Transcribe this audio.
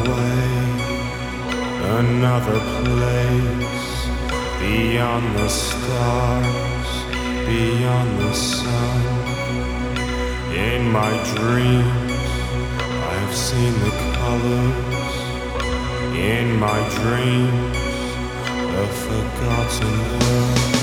way, another place, beyond the stars, beyond the sun. In my dreams, I have seen the colors. In my dreams, a forgotten world.